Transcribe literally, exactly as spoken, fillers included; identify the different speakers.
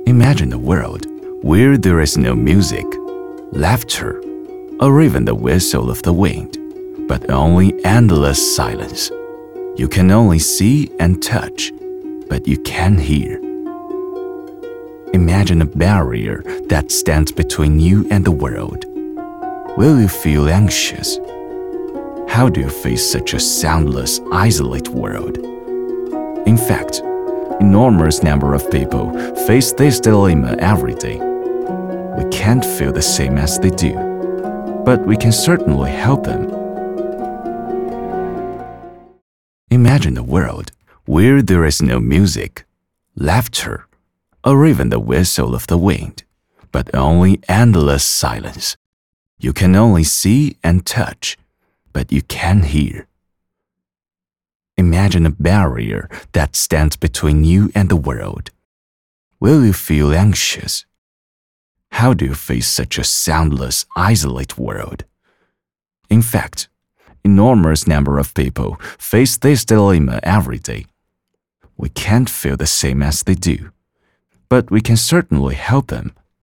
Speaker 1: Imagine a world where there is no music, laughter, or even the whistle of the wind, but only endless silence. You can only see and touch, but you can't hear. Imagine a barrier that stands between you and the world. Will you feel anxious? How do you face such a soundless, isolated world? In fact, enormous number of people face this dilemma every day. We can't feel the same as they do, but we can certainly help them. Imagine a world where there is no music, laughter, or even the whistle of the wind, but only endless silence. You can only see and touch, but you can't hear. Imagine a barrier that stands between you and the world. Will you feel anxious? How do you face such a soundless, isolated world? In fact, enormous number of people face this dilemma every day. We can't feel the same as they do, but we can certainly help them.